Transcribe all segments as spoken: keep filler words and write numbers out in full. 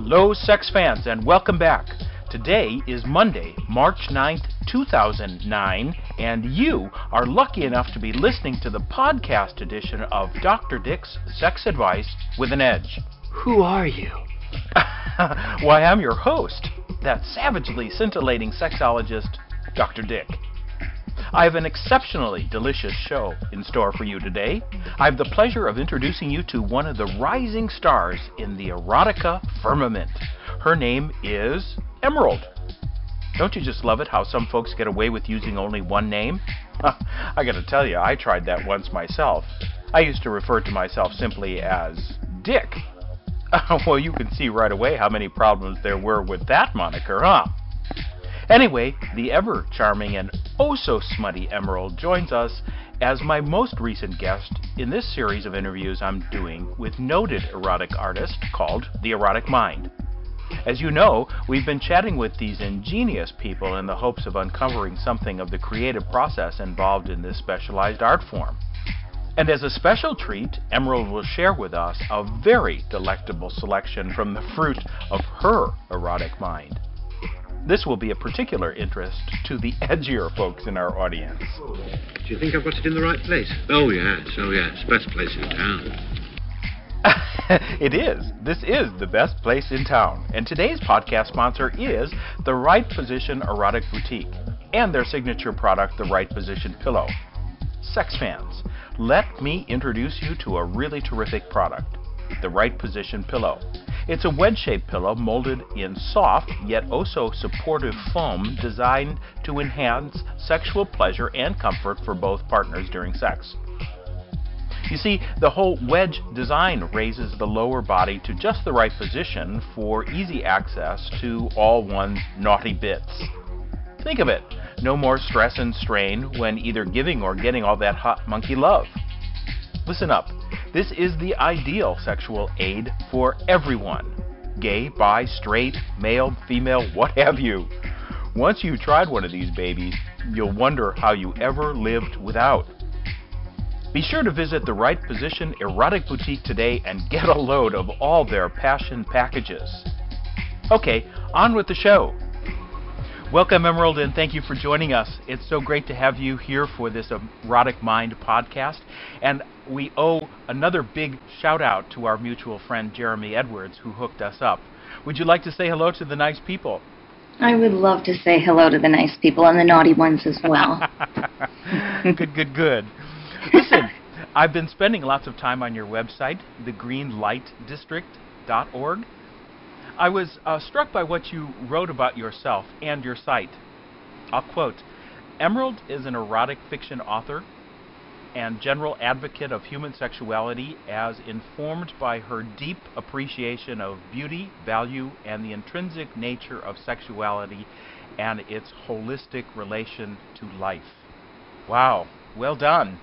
Hello, sex fans, and welcome back. Today is Monday, March ninth, two thousand nine, and you are lucky enough to be listening to the podcast edition of Doctor Dick's Sex Advice with an Edge. Who are you? Why, I'm your host, that savagely scintillating sexologist, Doctor Dick. I have an exceptionally delicious show in store for you today. I have the pleasure of introducing you to one of the rising stars in the erotica firmament. Her name is Emerald. Don't you just love it how some folks get away with using only one name? I gotta tell you, I tried that once myself. I used to refer to myself simply as Dick. Well, you can see right away how many problems there were with that moniker, huh? Anyway, the ever-charming and oh-so-smutty Emerald joins us as my most recent guest in this series of interviews I'm doing with noted erotic artist called The Erotic Mind. As you know, we've been chatting with these ingenious people in the hopes of uncovering something of the creative process involved in this specialized art form. And as a special treat, Emerald will share with us a very delectable selection from the fruit of her erotic mind. This will be of particular interest to the edgier folks in our audience. Do you think I've got it in the right place? Oh, yes, oh, yes. Best place in town. It is. This is the best place in town. And today's podcast sponsor is The Right Position Erotic Boutique and their signature product, The Right Position Pillow. Sex fans, let me introduce you to a really terrific product, The Right Position Pillow. It's a wedge-shaped pillow molded in soft, yet oh-so supportive foam designed to enhance sexual pleasure and comfort for both partners during sex. You see, the whole wedge design raises the lower body to just the right position for easy access to all one's naughty bits. Think of it, no more stress and strain when either giving or getting all that hot monkey love. Listen up. This is the ideal sexual aid for everyone. Gay, bi, straight, male, female, what have you. Once you've tried one of these babies, you'll wonder how you ever lived without. Be sure to visit the Right Position Erotic Boutique today and get a load of all their passion packages. Okay, on with the show. Welcome, Emerald, and thank you for joining us. It's so great to have you here for this Erotic Mind podcast. And we owe another big shout-out to our mutual friend, Jeremy Edwards, who hooked us up. Would you like to say hello to the nice people? I would love to say hello to the nice people and the naughty ones as well. Good, good, good. Listen, I've been spending lots of time on your website, the green light district dot org. I was uh, struck by what you wrote about yourself and your site. I'll quote, "Emerald is an erotic fiction author and general advocate of human sexuality as informed by her deep appreciation of beauty, value, and the intrinsic nature of sexuality and its holistic relation to life." Wow, well done.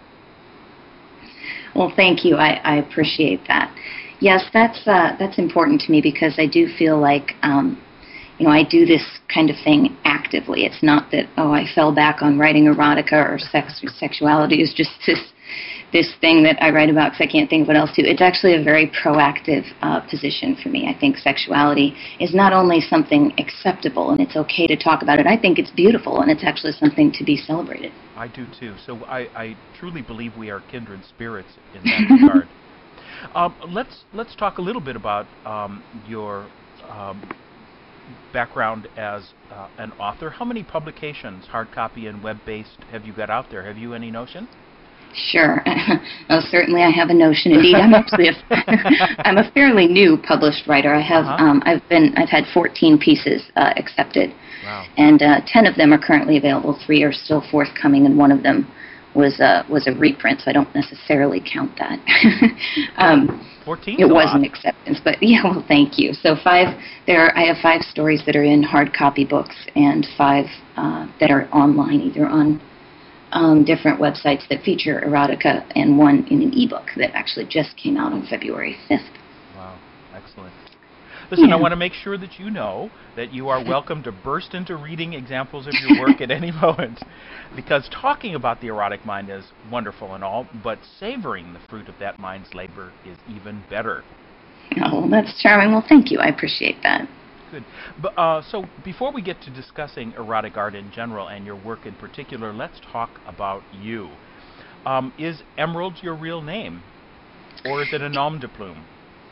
Well, thank you. I, I appreciate that. Yes, that's uh, that's important to me because I do feel like, um, you know, I do this kind of thing actively. It's not that, oh, I fell back on writing erotica or sex or sexuality is just this this thing that I write about because I can't think of what else to. It's actually a very proactive uh, position for me. I think sexuality is not only something acceptable and it's okay to talk about it. I think it's beautiful and it's actually something to be celebrated. I do too. So I, I truly believe we are kindred spirits in that regard. Um, let's let's talk a little bit about um, your um, background as uh, an author. How many publications, hard copy and web-based, have you got out there? Have you any notion? Sure. Oh, certainly I have a notion. Indeed, I'm actually a, I'm a fairly new published writer. I have uh-huh. um, I've been I've had fourteen pieces uh, accepted, wow. and uh, ten of them are currently available. Three are still forthcoming, and one of them was a was a reprint. So I don't necessarily count that. um, fourteen. It was an acceptance, but yeah. Well, thank you. So five there. Are, I have five stories that are in hard copy books, and five uh, that are online, either on Um, different websites that feature erotica, and one in an ebook that actually just came out on February fifth. Wow, excellent. Listen, yeah. I want to make sure that you know that you are welcome to burst into reading examples of your work at any moment, because talking about the erotic mind is wonderful and all, but savoring the fruit of that mind's labor is even better. Oh, well, that's charming. Well, thank you. I appreciate that. Good. But, uh, so before we get to discussing erotic art in general and your work in particular, let's talk about you. Um, is Emerald your real name, or is it a nom de plume?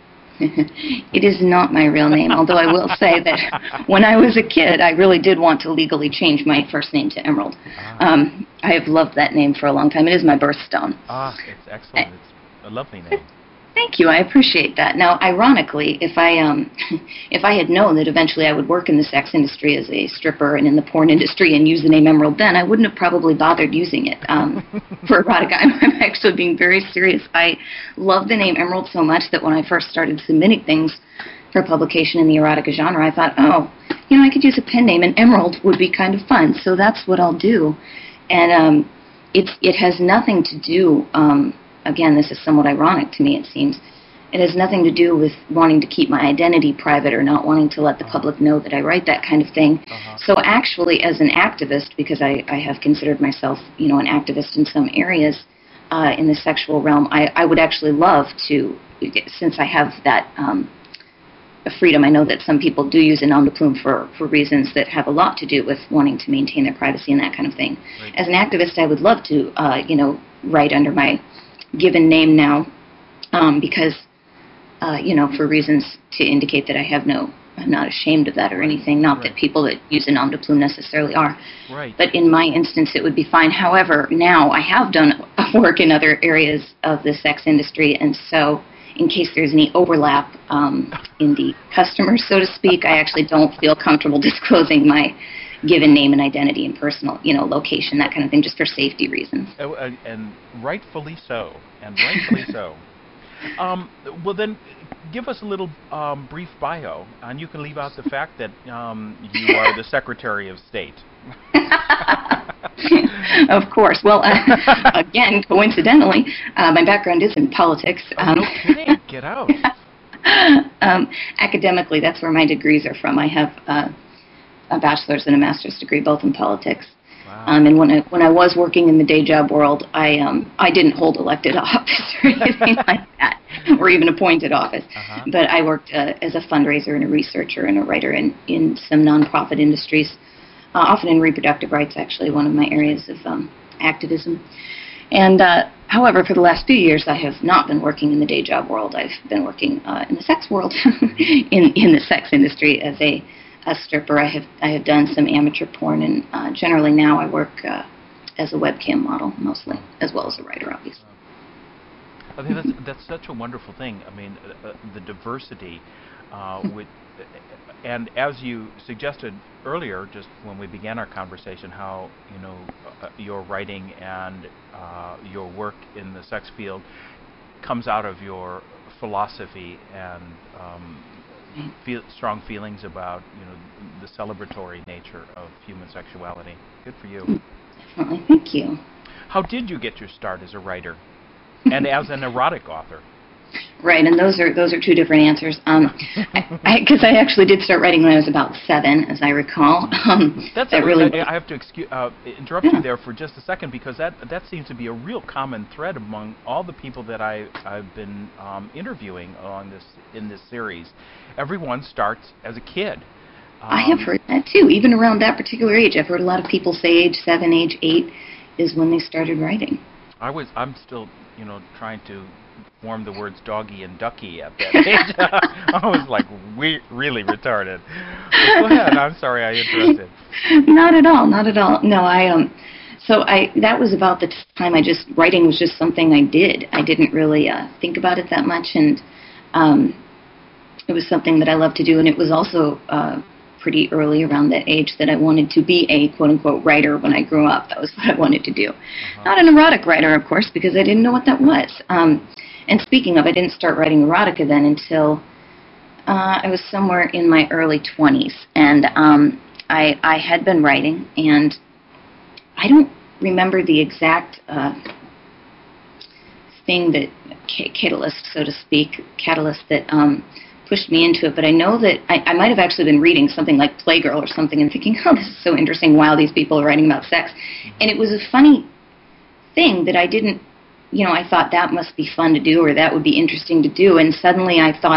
It is not my real name, although I will say that when I was a kid, I really did want to legally change my first name to Emerald. Ah. Um, I have loved that name for a long time. It is my birthstone. Ah, it's excellent. It's a lovely name. Thank you. I appreciate that. Now, ironically, if I um, if I had known that eventually I would work in the sex industry as a stripper and in the porn industry and use the name Emerald then, I wouldn't have probably bothered using it um, for erotica. I'm, I'm actually being very serious. I love the name Emerald so much that when I first started submitting things for publication in the erotica genre, I thought, oh, you know, I could use a pen name, and Emerald would be kind of fun. So that's what I'll do. And um, it's it has nothing to do. Um, Again, this is somewhat ironic to me, it seems. It has nothing to do with wanting to keep my identity private or not wanting to let the public know that I write that kind of thing. Uh-huh. So actually, as an activist, because I, I have considered myself, you know, an activist in some areas uh, in the sexual realm, I, I would actually love to, since I have that um, freedom. I know that some people do use a nom de plume for, for reasons that have a lot to do with wanting to maintain their privacy and that kind of thing. Right. As an activist, I would love to, uh, you know, write under my given name now, um, because, uh, you know, for reasons to indicate that I have no, I'm not ashamed of that or anything, not Right. that people that use a nom de plume necessarily are. Right. But in my instance, it would be fine. However, now I have done work in other areas of the sex industry, and so in case there's any overlap um, in the customers, so to speak, I actually don't feel comfortable disclosing my given name and identity and personal, you know, location, that kind of thing, just for safety reasons. Oh, uh, and rightfully so. And rightfully so. Um, well, then, give us a little um, brief bio, and you can leave out the fact that um, you are the Secretary of State. Of course. Well, uh, again, coincidentally, uh, my background is in politics. Oh, Um, no kidding. Get out. um, academically, that's where my degrees are from. I have uh, a bachelor's and a master's degree, both in politics. Wow. Um, and when I when I was working in the day job world, I um I didn't hold elected office or anything like that, or even appointed office. Uh-huh. But I worked uh, as a fundraiser and a researcher and a writer in in some nonprofit industries, uh, often in reproductive rights. Actually, one of my areas of um, activism. And uh, however, for the last few years, I have not been working in the day job world. I've been working uh, in the sex world, in in the sex industry as a a stripper. I have I have done some amateur porn, and uh, generally now I work uh, as a webcam model mostly, as well as a writer, obviously. I think that's that's such a wonderful thing. I mean, uh, the diversity, uh, with, and as you suggested earlier, just when we began our conversation, how you know uh, your writing and uh, your work in the sex field comes out of your philosophy and um, Feel, strong feelings about, you know, the celebratory nature of human sexuality. Good for you. Definitely. Thank you. How did you get your start as a writer and as an erotic author? Right, and those are those are two different answers. Um, because I, I, I actually did start writing when I was about seven, as I recall. Um, That's that a, really. I, I have to excuse, uh, interrupt Yeah. you there for just a second, because that that seems to be a real common thread among all the people that I I've been um, interviewing on this in this series. Everyone starts as a kid. Um, I have heard that too. Even around that particular age, I've heard a lot of people say age seven, age eight is when they started writing. I was I'm still you know trying to form the words doggy and ducky at that age. I was like we really retarded. But go ahead. I'm sorry I interrupted. Not at all. Not at all. No, I um. So I that was about the time I just writing was just something I did. I didn't really uh, think about it that much, and um, it was something that I loved to do. And it was also uh, pretty early around that age that I wanted to be a quote-unquote writer when I grew up. That was what I wanted to do. Uh-huh. Not an erotic writer, of course, because I didn't know what that was. Um, and speaking of, I didn't start writing erotica then until uh, I was somewhere in my early twenties. And um, I, I had been writing, and I don't remember the exact uh, thing that, catalyst, so to speak, catalyst that um, pushed me into it, but I know that I, I might have actually been reading something like Playgirl or something and thinking, oh, this is so interesting, wow, these people are writing about sex. And it was a funny thing that I didn't, you know, I thought that must be fun to do or that would be interesting to do, and suddenly I thought,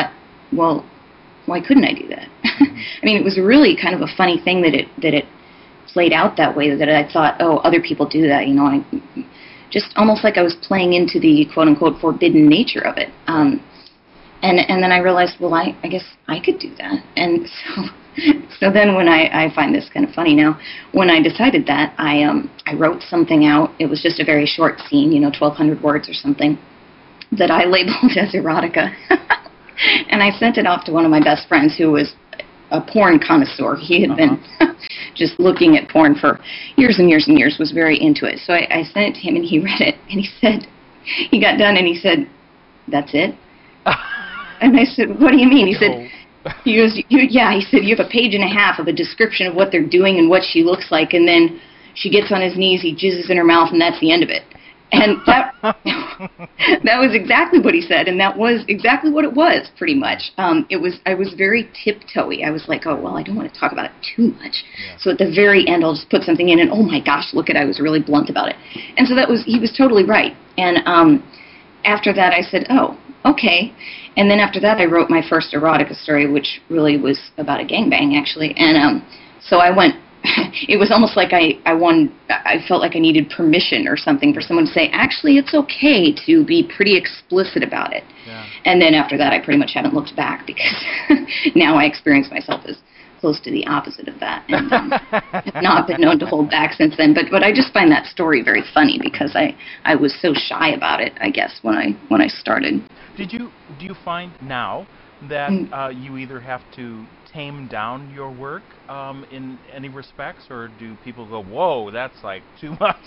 well, why couldn't I do that? I mean, it was really kind of a funny thing that it that it played out that way, that I thought, oh, other people do that, you know, I just almost like I was playing into the quote-unquote forbidden nature of it. Um, and and then I realized, well, I, I guess I could do that. And so so then when I, I find this kind of funny now, when I decided that, I um I wrote something out. It was just a very short scene, you know, twelve hundred words or something, that I labeled as erotica. And I sent it off to one of my best friends who was a porn connoisseur. He had uh-huh. been just looking at porn for years and years and years, was very into it. So I, I sent it to him, and he read it, and he said, he got done, and he said, "That's it?" And I said, "What do you mean?" He said, he goes, you, yeah, he said, "You have a page and a half of a description of what they're doing and what she looks like, and then she gets on his knees, he jizzes in her mouth, and that's the end of it." And that that was exactly what he said, and that was exactly what it was, pretty much. Um, it was I was very tiptoey. I was like, oh, well, I don't want to talk about it too much. Yeah. So at the very end, I'll just put something in, and oh my gosh, look at, I was really blunt about it. And so that was, he was totally right. And um, after that, I said, oh, okay. And then after that, I wrote my first erotica story, which really was about a gangbang, actually. And um, so I went. It was almost like I, I won, I felt like I needed permission or something for someone to say, actually, it's okay to be pretty explicit about it. Yeah. And then after that, I pretty much haven't looked back, because now I experience myself as close to the opposite of that, and um, have not been known to hold back since then. But but I just find that story very funny, because I, I was so shy about it, I guess, when I when I started. Did you do you find now that mm. uh, you either have to tame down your work um, in any respects, or do people go, whoa, that's like too much?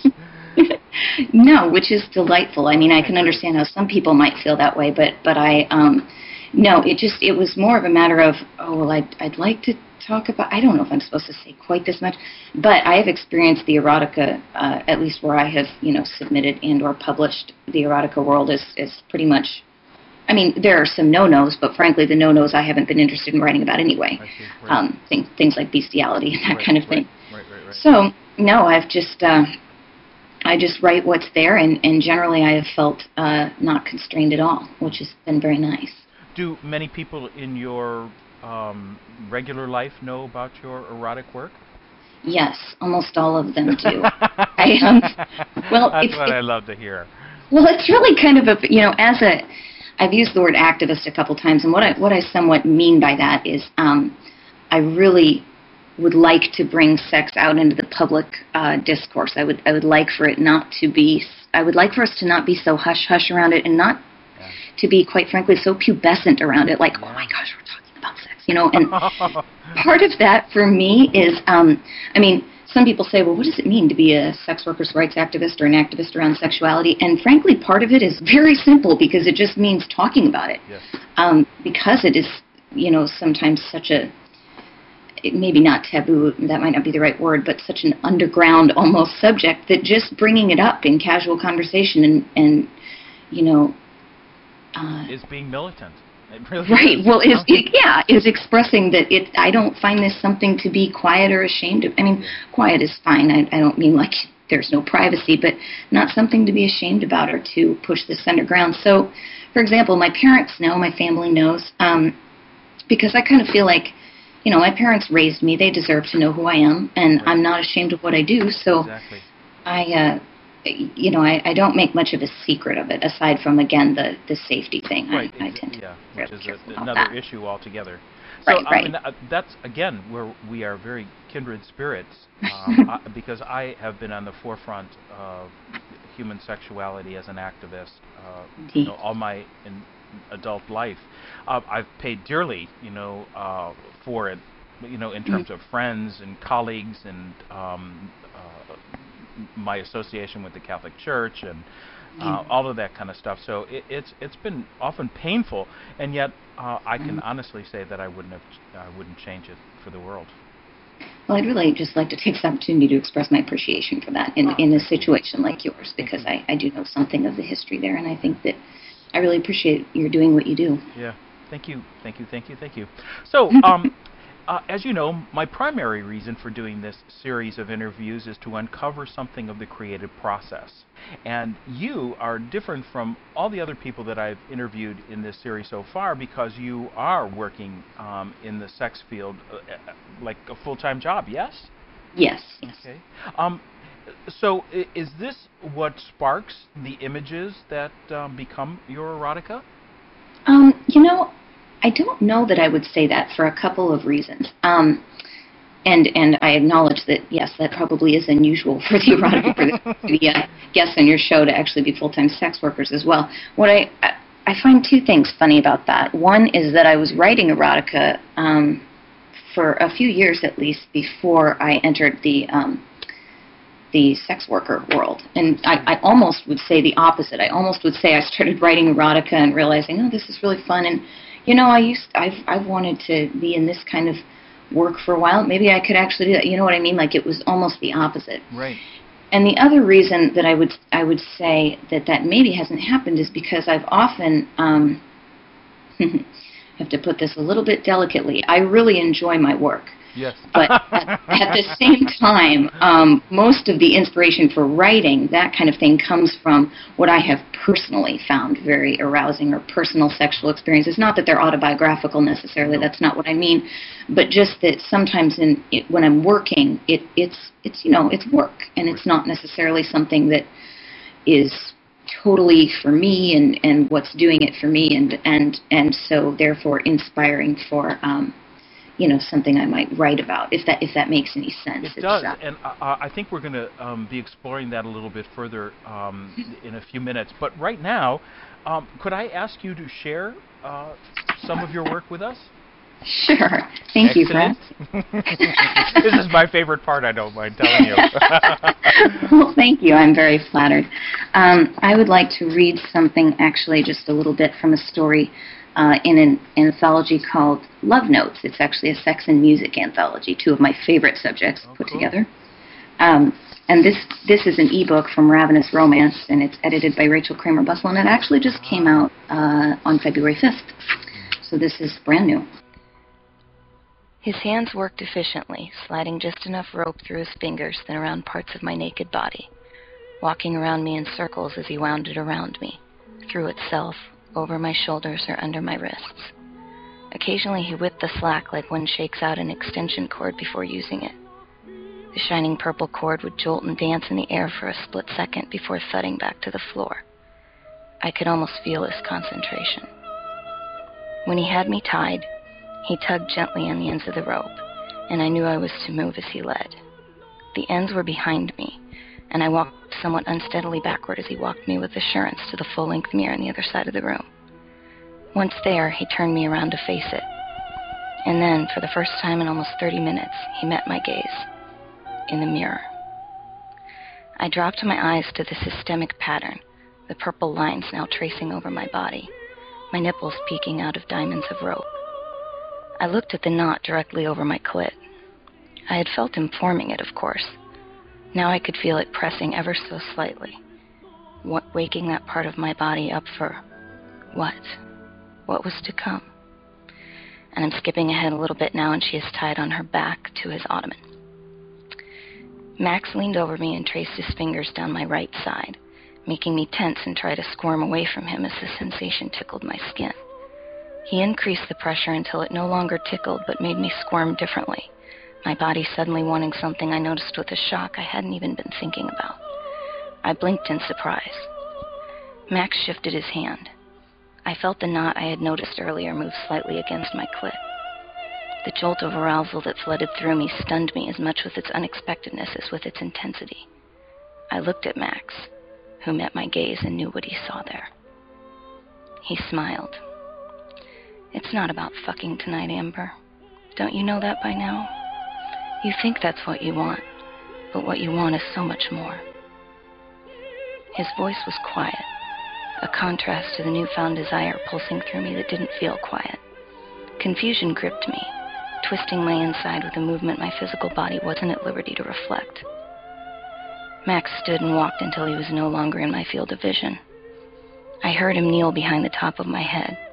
No, which is delightful. I mean, I can understand how some people might feel that way, but but I, um, no, it just, it was more of a matter of, oh, well, I'd, I'd like to talk about, I don't know if I'm supposed to say quite this much, but I have experienced the erotica, uh, at least where I have, you know, submitted and or published the erotica world is, is pretty much, I mean, there are some no-nos, but frankly, the no-nos I haven't been interested in writing about anyway. Right. Um, things, things like bestiality and that right, kind of thing. Right, right, right, right. So, no, I've just, uh, I just write what's there, and, and generally I have felt uh, not constrained at all, which has been very nice. Do many people in your um, regular life know about your erotic work? Yes, almost all of them do. I, um, well, That's it's, what it's, I love to hear. Well, it's really kind of a, you know, as a, I've used the word activist a couple times, and what I what I somewhat mean by that is um, I really would like to bring sex out into the public uh, discourse. I would I would like for it not to be. I would like for us to not be so hush hush around it, and not yeah. to be, quite frankly, so pubescent around it. Like, yeah. oh my gosh, we're talking about sex, you know. And part of that for me is, um, I mean. Some people say, well, what does it mean to be a sex workers' rights activist or an activist around sexuality? And frankly, part of it is very simple, because it just means talking about it. Yes. Um, because it is, you know, sometimes such a, it maybe not taboo, that might not be the right word, but such an underground almost subject, that just bringing it up in casual conversation and, and you know. Uh, is being militant. It really right. Is. Well, is it, yeah, is expressing that it. I don't find this something to be quiet or ashamed of. I mean, quiet is fine. I, I don't mean like there's no privacy, but not something to be ashamed about or to push this underground. So, for example, my parents know, my family knows, um, because I kind of feel like, you know, my parents raised me. They deserve to know who I am, and right. I'm not ashamed of what I do. So, exactly. I. Uh, You know, I, I don't make much of a secret of it, aside from, again, the, the safety thing. Right, I, I tend to yeah, be which is a, another that. issue altogether. So, right, I right. mean, uh, that's, again, where we are very kindred spirits, um, I, because I have been on the forefront of human sexuality as an activist uh, you know, all my in adult life. Uh, I've paid dearly, you know, uh, for it, you know, in terms mm-hmm. of friends and colleagues and um, uh, my association with the Catholic Church and uh, all of that kind of stuff. So it, it's it's been often painful, and yet uh, I can honestly say that I wouldn't have I wouldn't change it for the world. Well, I'd really just like to take this opportunity to express my appreciation for that in in a situation like yours, because I, I do know something of the history there, and I think that I really appreciate your doing what you do. Yeah, thank you, thank you, thank you, thank you. So, um, Uh, as you know, my primary reason for doing this series of interviews is to uncover something of the creative process. And you are different from all the other people that I've interviewed in this series so far because you are working um, in the sex field uh, like a full-time job, yes? Yes. yes. Okay. Um, so i- is this what sparks the images that um, become your erotica? Um, you know, I don't know that I would say that for a couple of reasons. Um, and and I acknowledge that, yes, that probably is unusual for the erotica, for the, the uh, guests on your show to actually be full-time sex workers as well. What I, I, I find two things funny about that. One is that I was writing erotica um, for a few years at least before I entered the um, the sex worker world. And I, I almost would say the opposite. I almost would say I started writing erotica and realizing, oh, this is really fun. And, you know, I used, I've, I've wanted to be in this kind of work for a while. Maybe I could actually do that. You know what I mean? Like it was almost the opposite. Right. And the other reason that I would, I would say that that maybe hasn't happened is because I've often, um, I have to put this a little bit delicately, I really enjoy my work. Yes. But at, at the same time, um, most of the inspiration for writing, that kind of thing, comes from what I have personally found very arousing or personal sexual experiences. Not that they're autobiographical necessarily, that's not what I mean, but just that sometimes in it, when I'm working, it, it's, it's, you know, it's work, and it's not necessarily something that is totally for me and, and what's doing it for me, and, and, and so therefore inspiring for... Um, you know, something I might write about, if that if that makes any sense. It It's, does, uh, and uh, I think we're going to um, be exploring that a little bit further um, in a few minutes. But right now, um, could I ask you to share uh, some of your work with us? Sure. Thank you, Fred. This is my favorite part, I don't mind telling you. Well, thank you. I'm very flattered. Um, I would like to read something, actually, just a little bit from a story Uh, in an anthology called Love Notes. It's actually a sex and music anthology, two of my favorite subjects Oh, put cool. together. Um, and this this is an ebook from Ravenous Romance, and it's edited by Rachel Kramer Bussell, and it actually just came out uh, on February fifth. So this is brand new. His hands worked efficiently, sliding just enough rope through his fingers than around parts of my naked body, walking around me in circles as he wound it around me, through itself, over my shoulders or under my wrists. Occasionally he whipped the slack like one shakes out an extension cord before using it. The shining purple cord would jolt and dance in the air for a split second before thudding back to the floor. I could almost feel his concentration. When he had me tied, he tugged gently on the ends of the rope, and I knew I was to move as he led. The ends were behind me, and I walked somewhat unsteadily backward as he walked me with assurance to the full-length mirror on the other side of the room. Once there, he turned me around to face it. And then, for the first time in almost thirty minutes, he met my gaze. In the mirror. I dropped my eyes to the systemic pattern, the purple lines now tracing over my body, my nipples peeking out of diamonds of rope. I looked at the knot directly over my clit. I had felt him forming it, of course. Now I could feel it pressing ever so slightly, what, waking that part of my body up for what? What was to come? And I'm skipping ahead a little bit now, and she is tied on her back to his ottoman. Max leaned over me and traced his fingers down my right side, making me tense and try to squirm away from him as the sensation tickled my skin. He increased the pressure until it no longer tickled but made me squirm differently, my body suddenly wanting something I noticed with a shock I hadn't even been thinking about. I blinked in surprise. Max shifted his hand. I felt the knot I had noticed earlier move slightly against my clit. The jolt of arousal that flooded through me stunned me as much with its unexpectedness as with its intensity. I looked at Max, who met my gaze and knew what he saw there. He smiled. It's not about fucking tonight, Amber. Don't you know that by now? You think that's what you want, but what you want is so much more. His voice was quiet, a contrast to the newfound desire pulsing through me that didn't feel quiet. Confusion gripped me, twisting my inside with a movement my physical body wasn't at liberty to reflect. Max stood and walked until he was no longer in my field of vision. I heard him kneel behind the top of my head,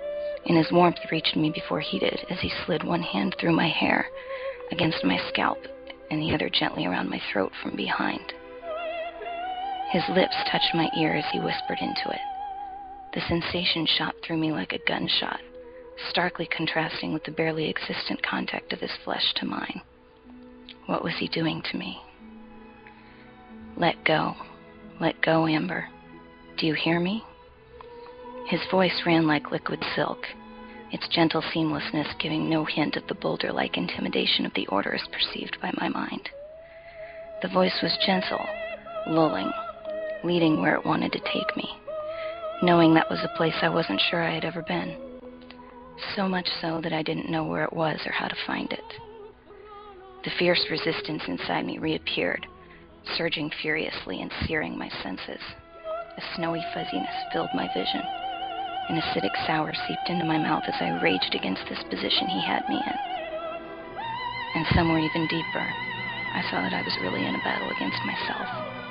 and his warmth reached me before he did as he slid one hand through my hair against my scalp and the other gently around my throat from behind. His lips touched my ear as he whispered into it. The sensation shot through me like a gunshot, starkly contrasting with the barely existent contact of his flesh to mine. What was he doing to me? Let go. Let go, Amber. Do you hear me? His voice ran like liquid silk, its gentle seamlessness giving no hint of the boulder-like intimidation of the order as perceived by my mind. The voice was gentle, lulling, leading where it wanted to take me, knowing that was a place I wasn't sure I had ever been. So much so that I didn't know where it was or how to find it. The fierce resistance inside me reappeared, surging furiously and searing my senses. A snowy fuzziness filled my vision. An acidic sour seeped into my mouth as I raged against this position he had me in. And somewhere even deeper, I saw that I was really in a battle against myself.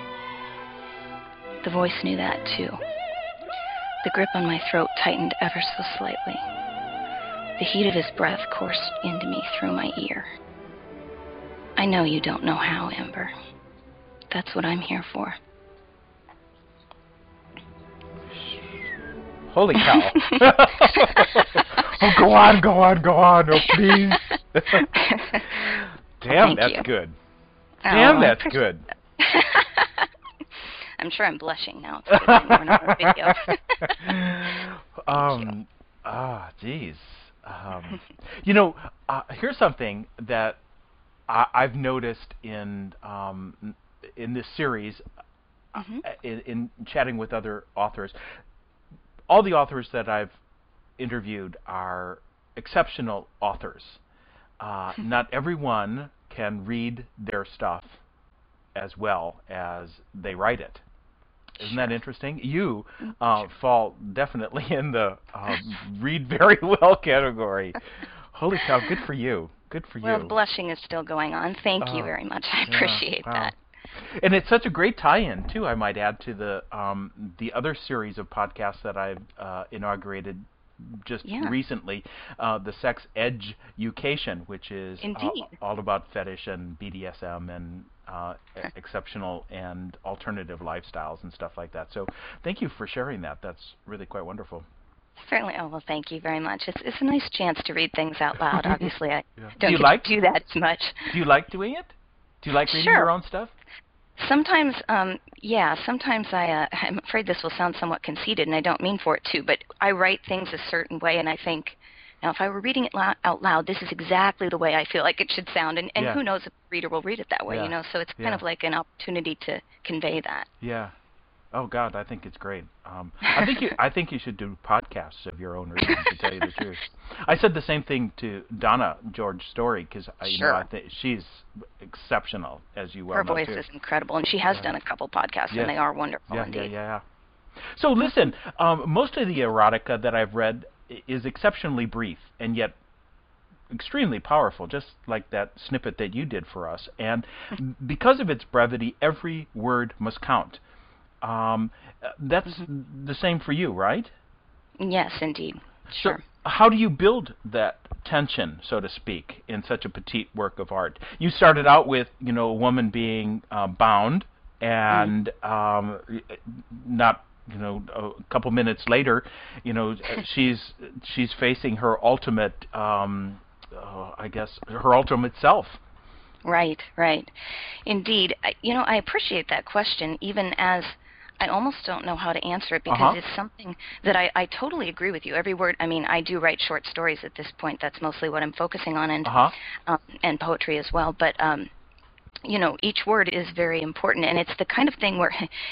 The voice knew that too. The grip on my throat tightened ever so slightly. The heat of his breath coursed into me through my ear. I know you don't know how, Amber. That's what I'm here for. Holy cow. Oh, go on, go on, go on. Oh, please. Damn, Thank that's you. good. Oh, Damn, I that's appreciate good. that. I'm sure I'm blushing now. It's because I'm on our video. um, ah, geez. Um, you know, uh, here's something that I, I've noticed in um, in this series, Mm-hmm. uh, in, in chatting with other authors. All the authors that I've interviewed are exceptional authors. Uh, not everyone can read their stuff as well as they write it. Isn't that interesting? You uh, fall definitely in the um, read very well category. Holy cow, good for you. Good for Well, you. the blushing is still going on. Thank you Oh, very much. I yeah, appreciate wow. that. And it's such a great tie-in, too, I might add, to the um, the other series of podcasts that I've uh, inaugurated just Yeah. recently, uh, the Sex Education, which is uh, Indeed. all about fetish and B D S M and uh, e- exceptional and alternative lifestyles and stuff like that. So thank you for sharing that. That's really quite wonderful. Certainly. Oh, well, thank you very much. It's it's a nice chance to read things out loud. Obviously, I Yeah. don't Do you get like- to do that as much. Do you like doing it? Do you like reading Sure. your own stuff? Sometimes, um, yeah, sometimes I, uh, I'm afraid this will sound somewhat conceited, and I don't mean for it to, but I write things a certain way, and I think, now, if I were reading it lou- out loud, this is exactly the way I feel like it should sound, and, and Yeah. who knows if the reader will read it that way, Yeah. you know, so it's kind Yeah. of like an opportunity to convey that. Yeah. Oh God, I think it's great. Um, I think you, I think you should do podcasts of your own reading. To tell you the truth, I said the same thing to Donna George Story because you know Sure. I think she's exceptional, as you well Her know voice too. is incredible, and she has Yeah. done a couple podcasts, Yes. and they are wonderful Yeah, yeah, indeed. yeah, yeah. So listen, um, most of the erotica that I've read i- is exceptionally brief and yet extremely powerful, just like that snippet that you did for us. And because of its brevity, every word must count. Um, uh, that's Mm-hmm. the same for you, right? Yes, indeed. Sure. So how do you build that tension, so to speak, in such a petite work of art? You started out with, you know, a woman being uh, bound, and um, not, you know, a couple minutes later, you know, she's she's facing her ultimate, um, uh, I guess, her ultimate self. Right, right. Indeed. I, you know, I appreciate that question, even as I almost don't know how to answer it because Uh-huh. it's something that I, I totally agree with you. Every word, I mean, I do write short stories at this point. That's mostly what I'm focusing on, and Uh-huh. um, and poetry as well. But, um, you know, each word is very important, and it's the kind of thing where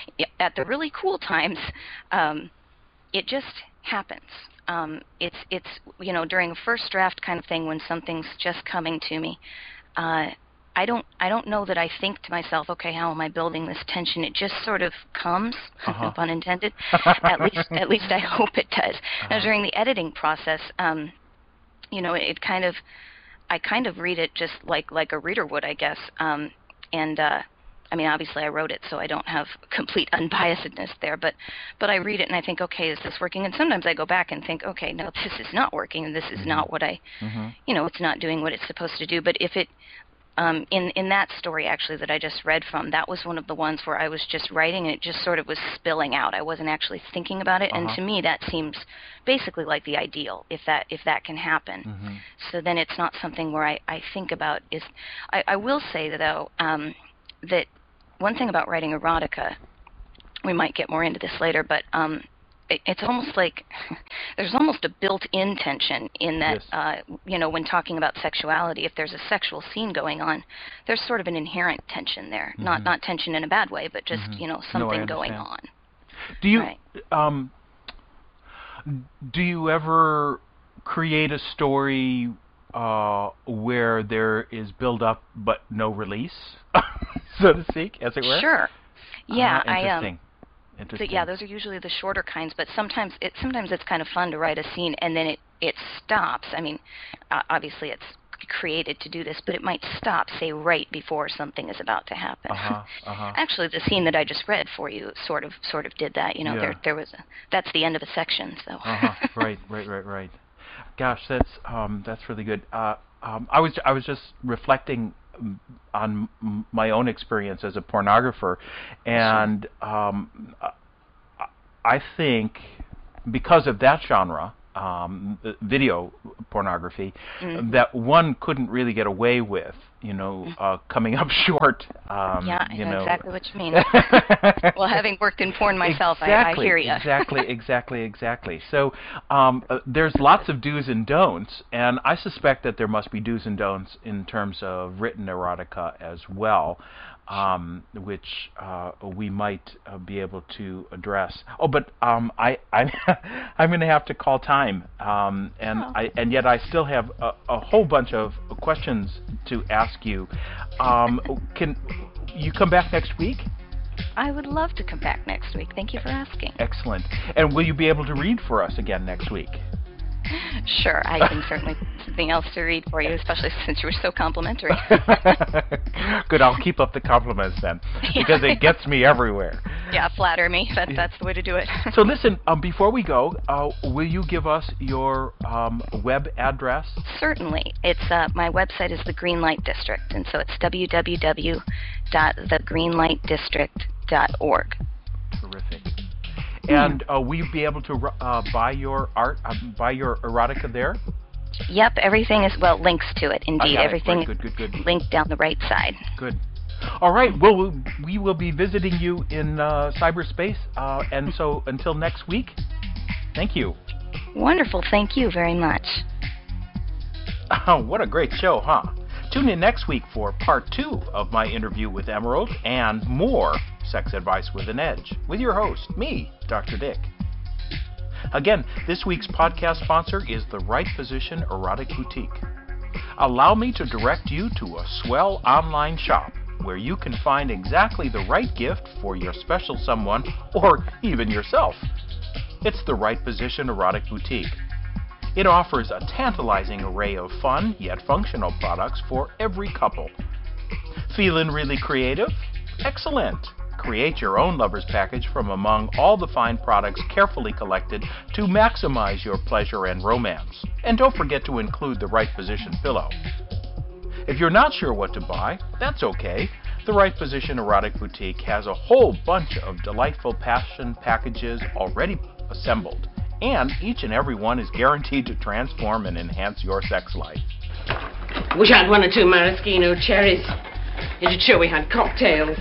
at the really cool times, um, it just happens. Um, it's, it's, you know, during a first draft kind of thing when something's just coming to me, uh, I don't I don't know that I think to myself, okay, how am I building this tension? It just sort of comes, Uh-huh. no pun intended. at least at least I hope it does. Now, Uh-huh. during the editing process, um, you know, it, it kind of I kind of read it just like like a reader would, I guess. Um, and uh, I mean, obviously I wrote it, so I don't have complete unbiasedness there, but, but I read it and I think, okay, is this working? And sometimes I go back and think, okay, no, this is not working, and this is mm-hmm. not what I, mm-hmm. you know, it's not doing what it's supposed to do. But if it, um, in, in that story, actually, that I just read from, that was one of the ones where I was just writing and it just sort of was spilling out. I wasn't actually thinking about it, uh-huh. and to me that seems basically like the ideal, if that if that can happen. Mm-hmm. So then it's not something where I, I think about is, I, I will say, though, um, that one thing about writing erotica, we might get more into this later, but um, it, it's almost like there's almost a built-in tension in that, yes. uh, you know, when talking about sexuality, if there's a sexual scene going on, there's sort of an inherent tension there. Mm-hmm. Not not tension in a bad way, but just, mm-hmm. you know, something no, going on. Do you, right. um, do you ever create a story uh, where there is build-up but no release? So to speak, as it were? Sure. Yeah, uh, I um. Interesting. Interesting. So, yeah, those are usually the shorter kinds. But sometimes it sometimes it's kind of fun to write a scene and then it it stops. I mean, uh, obviously it's created to do this, but it might stop, say, right before something is about to happen. Uh-huh, uh-huh. Actually, the scene that I just read for you sort of sort of did that. You know, yeah. there there was a, that's the end of a section. So. uh-huh. Right, right, right, right. Gosh, that's um that's really good. Uh, um, I was I was just reflecting on my own experience as a pornographer, and um, I think because of that genre, um, video pornography, mm-hmm. that one couldn't really get away with, you know, uh, coming up short. Um, yeah, I you know, know exactly what you mean. Well, having worked in porn myself, exactly, I, I hear you. exactly, exactly, exactly. So um, uh, there's lots of do's and don'ts, and I suspect that there must be do's and don'ts in terms of written erotica as well, um, which uh, we might uh, be able to address. Oh, but um, I, I'm, I'm going to have to call time, um, and oh. I, and yet I still have a, a whole bunch of questions to ask you. Um, can you come back next week? I would love to come back next week. Thank you for asking. Excellent. And will you be able to read for us again next week? Sure, I can certainly find something else to read for you, especially since you were so complimentary. Good, I'll keep up the compliments then, because it gets me everywhere. Yeah, flatter me. That, that's the way to do it. So listen, um, before we go, uh, will you give us your um, web address? Certainly. It's uh, my website is the Greenlight District, and so it's w w w dot the greenlight district dot org. Terrific. And uh, will you be able to uh, buy your art, uh, buy your erotica there? Yep, everything is, well, links to it, indeed. It. Everything right, good, good, good. is linked down the right side. Good. All right, well, we will be visiting you in uh, cyberspace, uh, and so until next week, thank you. Wonderful, thank you very much. Oh, what a great show, huh? Tune in next week for part two of my interview with Emerald and more Sex Advice with an Edge with your host, me, Doctor Dick. Again, this week's podcast sponsor is the Right Position Erotic Boutique. Allow me to direct you to a swell online shop where you can find exactly the right gift for your special someone or even yourself. It's the Right Position Erotic Boutique. It offers a tantalizing array of fun yet functional products for every couple. Feeling really creative? Excellent! Create your own lover's package from among all the fine products carefully collected to maximize your pleasure and romance. And don't forget to include the Right Position pillow. If you're not sure what to buy, that's okay. The Right Position Erotic Boutique has a whole bunch of delightful passion packages already assembled, and each and every one is guaranteed to transform and enhance your sex life. Wish I'd one or two maraschino cherries. You'd sure we had cocktails.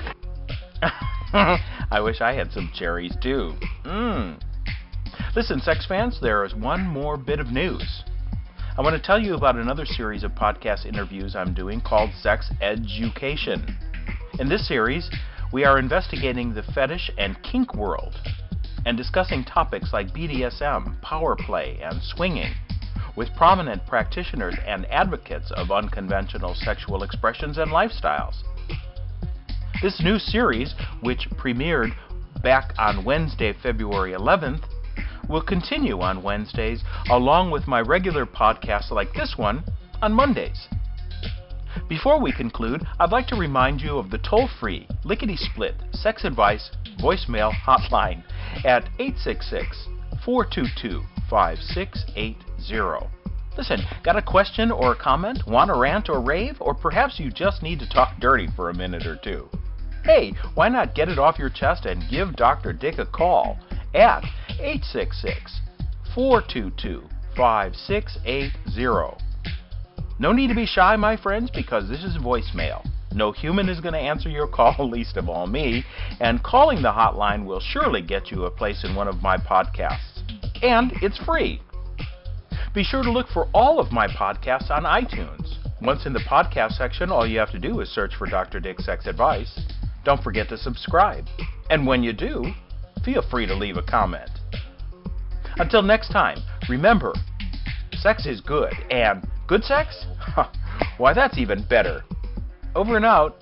I wish I had some cherries too. Mmm. Listen, sex fans, there is one more bit of news. I want to tell you about another series of podcast interviews I'm doing called Sex Education. In this series, we are investigating the fetish and kink world and discussing topics like B D S M, power play, and swinging with prominent practitioners and advocates of unconventional sexual expressions and lifestyles. This new series, which premiered back on Wednesday, February eleventh, will continue on Wednesdays, along with my regular podcasts like this one on Mondays. Before we conclude, I'd like to remind you of the toll-free, lickety-split sex advice voicemail hotline at eight six six, four two two, five six eight zero. Listen, got a question or a comment? Want to rant or rave? Or perhaps you just need to talk dirty for a minute or two? Hey, why not get it off your chest and give Doctor Dick a call at eight six six, four two two, five six eight zero. No need to be shy, my friends, because this is voicemail. No human is going to answer your call, least of all me, and calling the hotline will surely get you a place in one of my podcasts. And it's free. Be sure to look for all of my podcasts on iTunes. Once in the podcast section, all you have to do is search for Doctor Dick's Sex Advice. Don't forget to subscribe. And when you do, feel free to leave a comment. Until next time, remember, sex is good, and good sex? Why, that's even better. Over and out.